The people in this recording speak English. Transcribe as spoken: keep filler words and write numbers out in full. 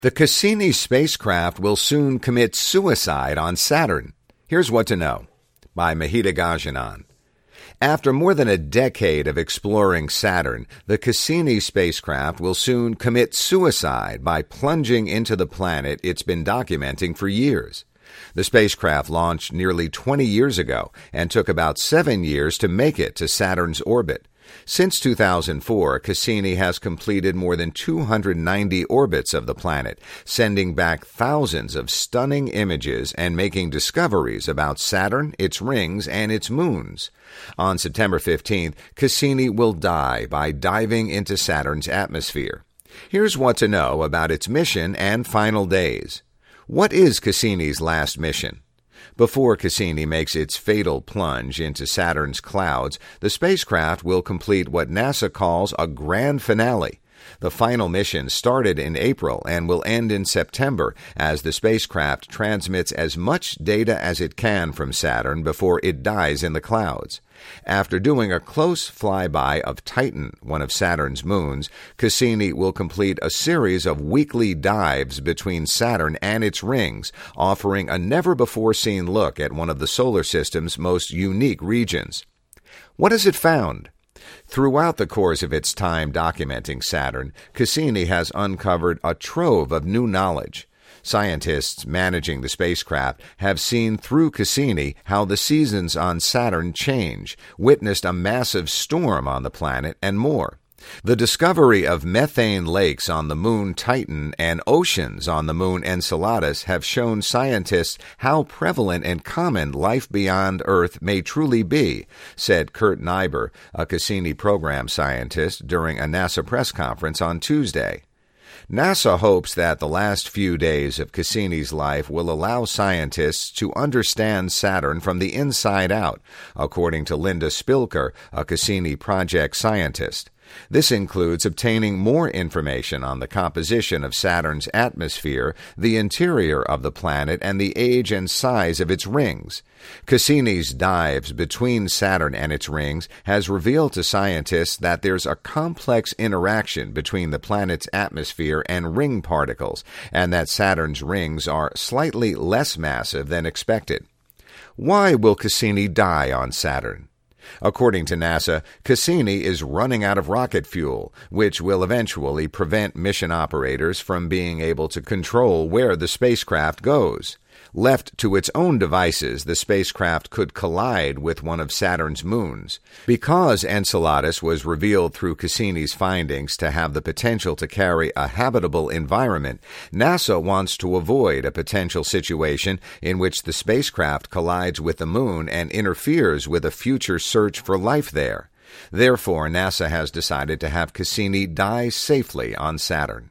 The Cassini spacecraft will soon commit suicide on Saturn. Here's what to know, by Mahita Gajanan. After more than a decade of exploring Saturn, the Cassini spacecraft will soon commit suicide by plunging into the planet it's been documenting for years. The spacecraft launched nearly twenty years ago and took about seven years to make it to Saturn's orbit. Since two thousand four, Cassini has completed more than two hundred ninety orbits of the planet, sending back thousands of stunning images and making discoveries about Saturn, its rings, and its moons. On September fifteenth, Cassini will die by diving into Saturn's atmosphere. Here's what to know about its mission and final days. What is Cassini's last mission? Before Cassini makes its fatal plunge into Saturn's clouds, the spacecraft will complete what NASA calls a grand finale. The final mission started in April and will end in September as the spacecraft transmits as much data as it can from Saturn before it dies in the clouds. After doing a close flyby of Titan, one of Saturn's moons, Cassini will complete a series of weekly dives between Saturn and its rings, offering a never-before-seen look at one of the solar system's most unique regions. What has it found? Throughout the course of its time documenting Saturn, Cassini has uncovered a trove of new knowledge. Scientists managing the spacecraft have seen through Cassini how the seasons on Saturn change, witnessed a massive storm on the planet, and more. The discovery of methane lakes on the moon Titan and oceans on the moon Enceladus have shown scientists how prevalent and common life beyond Earth may truly be, said Kurt Niebuhr, a Cassini program scientist, during a NASA press conference on Tuesday. NASA hopes that the last few days of Cassini's life will allow scientists to understand Saturn from the inside out, according to Linda Spilker, a Cassini project scientist. This includes obtaining more information on the composition of Saturn's atmosphere, the interior of the planet, and the age and size of its rings. Cassini's dives between Saturn and its rings has revealed to scientists that there's a complex interaction between the planet's atmosphere and ring particles, and that Saturn's rings are slightly less massive than expected. Why will Cassini die on Saturn? According to NASA, Cassini is running out of rocket fuel, which will eventually prevent mission operators from being able to control where the spacecraft goes. Left to its own devices, the spacecraft could collide with one of Saturn's moons. Because Enceladus was revealed through Cassini's findings to have the potential to carry a habitable environment, NASA wants to avoid a potential situation in which the spacecraft collides with the moon and interferes with a future search for life there. Therefore, NASA has decided to have Cassini die safely on Saturn.